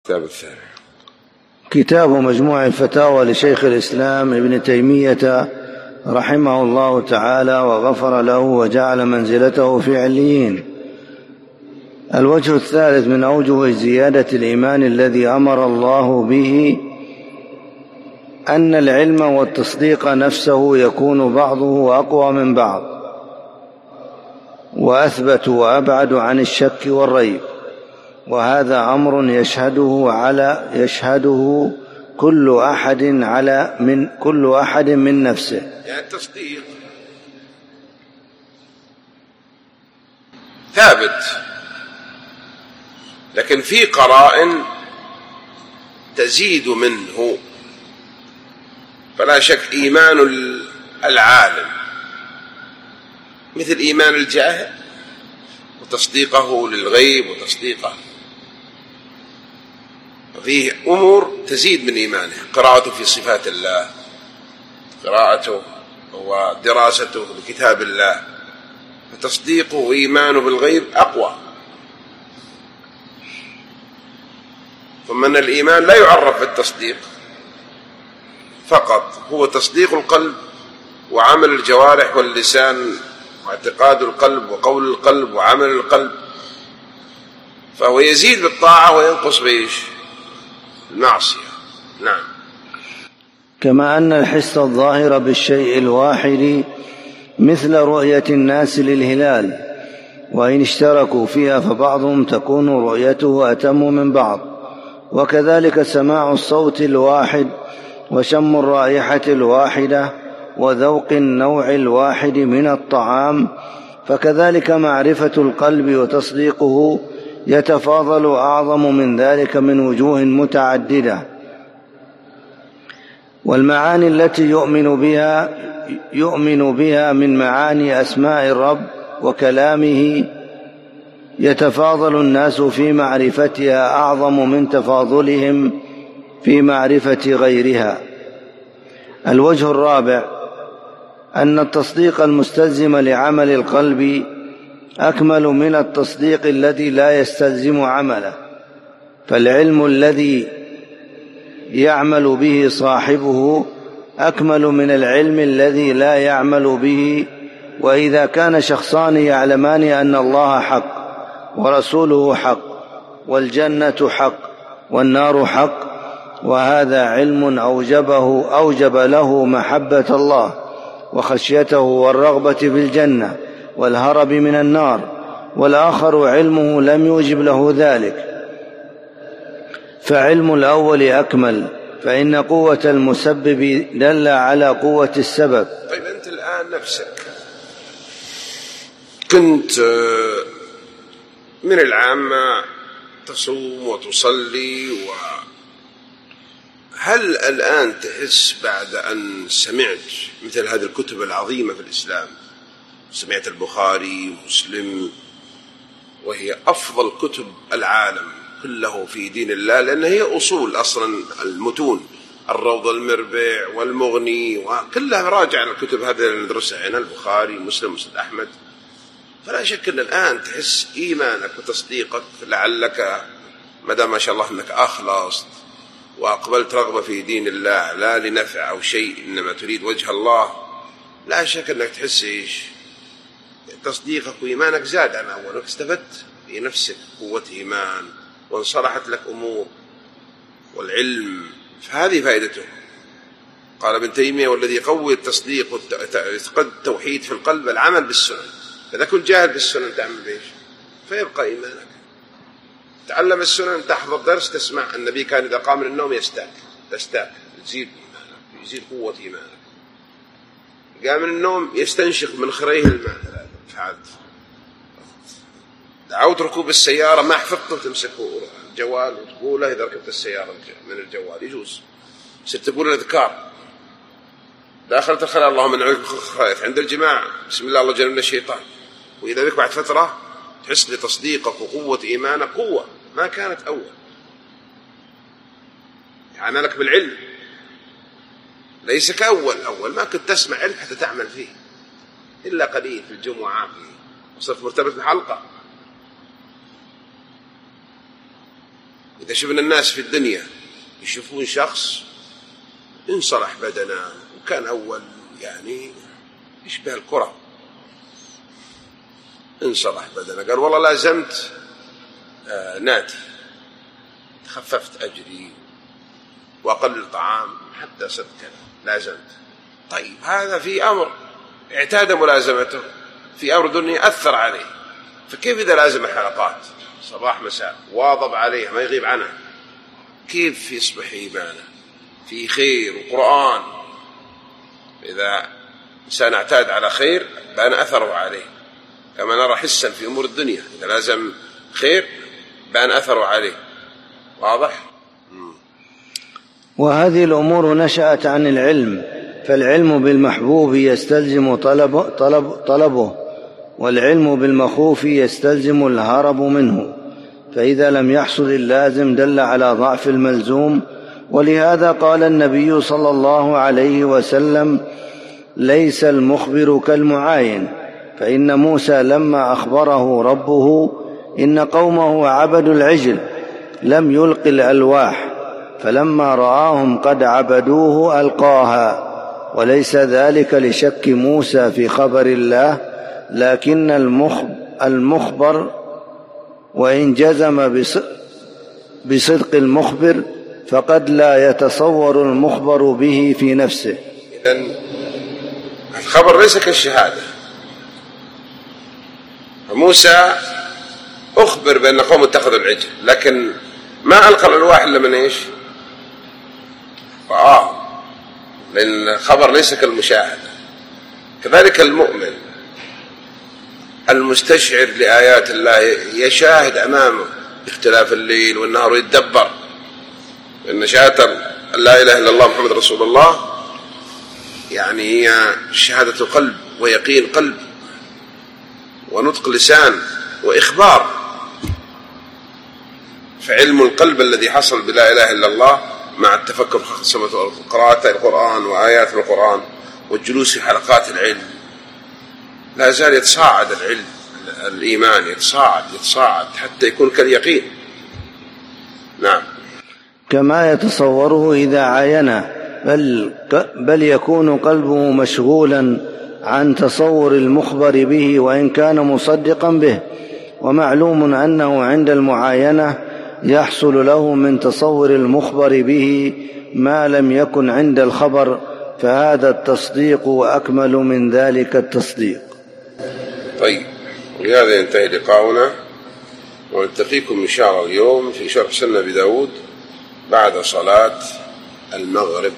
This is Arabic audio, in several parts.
الكتاب الثاني كتاب مجموع الفتاوى لشيخ الإسلام ابن تيمية رحمه الله تعالى وغفر له وجعل منزلته في عليين. الوجه الثالث من أوجه زيادة الإيمان الذي أمر الله به أن العلم والتصديق نفسه يكون بعضه أقوى من بعض وأثبت وأبعد عن الشك والريب، وهذا أمر يشهده كل أحد من نفسه. يعني التصديق ثابت، لكن في قرائن تزيد منه، فلا شك إيمان العالم مثل إيمان الجاهل وتصديقه للغيب وتصديقه، فيه أمور تزيد من إيمانه، قراءته في صفات الله، قراءته ودراسته لكتاب الله، فتصديقه وإيمانه بالغيب أقوى. ثم أن الإيمان لا يعرف بالتصديق فقط، هو تصديق القلب وعمل الجوارح واللسان واعتقاد القلب وقول القلب وعمل القلب، فهو يزيد بالطاعة وينقص بالمعصية. نعم. كما أن الحس الظاهر بالشيء الواحد مثل رؤية الناس للهلال، وإن اشتركوا فيها فبعضهم تكون رؤيته أتم من بعض، وكذلك سماع الصوت الواحد وشم الرائحة الواحدة وذوق النوع الواحد من الطعام، فكذلك معرفة القلب وتصديقه يتفاضل أعظم من ذلك من وجوه متعددة. والمعاني التي يؤمن بها من معاني أسماء الرب وكلامه يتفاضل الناس في معرفتها أعظم من تفاضلهم في معرفة غيرها. الوجه الرابع أن التصديق المستلزم لعمل القلب أكمل من التصديق الذي لا يستلزم عمله، فالعلم الذي يعمل به صاحبه أكمل من العلم الذي لا يعمل به. وإذا كان شخصان يعلمان أن الله حق ورسوله حق والجنة حق والنار حق، وهذا علم أوجب له محبة الله وخشيته والرغبة في الجنة والهرب من النار، والآخر علمه لم يوجب له ذلك، فعلم الأول أكمل، فإن قوة المسبب دل على قوة السبب. طيب أنت الآن نفسك كنت من العامة تصوم وتصلي، هل الآن تحس بعد أن سمعت مثل هذه الكتب العظيمة في الإسلام، سمعت البخاري ومسلم وهي أفضل كتب العالم كله في دين الله، لأن هي أصول أصلا المتون، الروض المربع والمغني وكلها راجع على الكتب هذه اللي ندرسها هنا، البخاري مسلم مسند أحمد، فلا شك أن الآن تحس إيمانك وتصديقك، لعلك مدام ما شاء الله أنك أخلصت وأقبلت رغبة في دين الله لا لنفع أو شيء إنما تريد وجه الله، لا شك أنك تحس تصديقك وإيمانك زاد عن أول، استفدت في نفسك قوة إيمان وانصلحت لك أمور والعلم، فهذه فائدته. قال ابن تيمية: والذي يقوي التصديق ويتقد التوحيد في القلب العمل بالسنن، فإذا كنت جاهل بالسنن تعمل بإيش؟ فيبقى إيمانك. تعلم السنن، تحضر درس، تسمع النبي كان إذا قام من النوم تستاك، يزيد إيمانك، يزيد قوة إيمانك. قام من النوم يستنشق من خريه الماء، فعلت. دعوت ركوب السيارة ما حفظته تمسكه الجوال وتقوله إذا ركبت السيارة من الجوال يجوز، صرت تقول الأذكار داخلت الخلاء: اللهم من عليك الخائف، عند الجماع بسم الله الله جنبنا الشيطان. وإذا بك بعد فترة تحس لتصديقك وقوة إيمانك قوة ما كانت أول، عملك بالعلم ليس كأول ما كنت تسمع علم حتى تعمل فيه إلا قليل في الجمعة، وصرت مرتبط بحلقة إذا شفنا الناس في الدنيا يشوفون شخص انصلح بدنا وكان أول يعني يشبه الكرة، انصلح بدنا، قال والله لازمت ناتي، خففت أجري وأقل طعام حتى صرت كذا، لازمت. طيب هذا في أمر اعتاد ملازمته، في أمر دنيا أثر عليه، فكيف إذا لازم حلقات صباح مساء واظب عليها ما يغيب عنها، كيف يصبح إيمانه في خير وقرآن؟ إذا إنسان اعتاد على خير بان أثره عليه، كما نرى حسا في أمور الدنيا، إذا لازم خير بان أثره عليه. واضح؟ وهذه الأمور نشأت عن العلم، فالعلم بالمحبوب يستلزم طلبه، والعلم بالمخوف يستلزم الهرب منه، فإذا لم يحصل اللازم دل على ضعف الملزوم. ولهذا قال النبي صلى الله عليه وسلم: ليس المخبر كالمعاين. فإن موسى لما أخبره ربه إن قومه عبدوا العجل لم يلق الألواح، فلما رآهم قد عبدوه ألقاها، وليس ذلك لشك موسى في خبر الله، لكن المخبر وإن جزم بصدق المخبر فقد لا يتصور المخبر به في نفسه. إذن الخبر ليس كالشهادة. موسى أخبر بأن قوم اتخذوا العجل، لكن ما ألقى الألواح إلا من إيش؟ لأن الخبر ليس كالمشاهدة. كذلك المؤمن المستشعر لآيات الله يشاهد أمامه اختلاف الليل والنهار ويتدبر، إن شهادة لا إله إلا الله محمد رسول الله يعني هي شهادة قلب ويقين قلب ونطق لسان وإخبار. فعلم القلب الذي حصل بلا إله إلا الله مع التفكر في خصمة قراءة القرآن وآيات القرآن والجلوس في حلقات العلم لا زال يتصاعد العلم، الإيمان يتصاعد حتى يكون كاليقين. نعم. كما يتصوره إذا عاينه، بل يكون قلبه مشغولا عن تصور المخبر به وإن كان مصدقا به. ومعلوم أنه عند المعاينة يحصل له من تصور المخبر به ما لم يكن عند الخبر، فهذا التصديق وأكمل من ذلك التصديق. طيب، وبهذا ينتهي لقاؤنا، ونلتقيكم إن شاء الله اليوم في شرح سنة أبي داود بعد صلاة المغرب.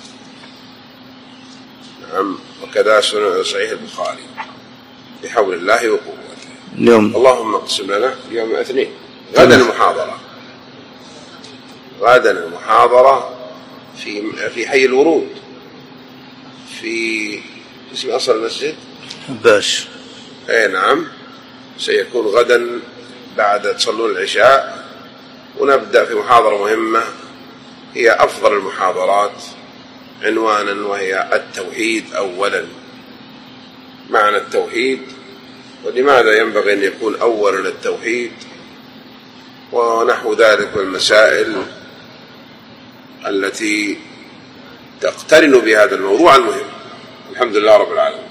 نعم، وكذا صحيح البخاري بحول الله وقوته. اللهم اقسم لنا يوم الاثنين غدا المحاضرة في حي الورود في اسم أصل المسجد باش. نعم، سيكون غدا بعد تصلون العشاء، ونبدأ في محاضرة مهمة هي أفضل المحاضرات عنوانا، وهي التوحيد أولا. معنى التوحيد ولماذا ينبغي أن يكون أولا التوحيد، ونحو ذلك من المسائل التي تقترن بهذا الموضوع المهم. الحمد لله رب العالمين.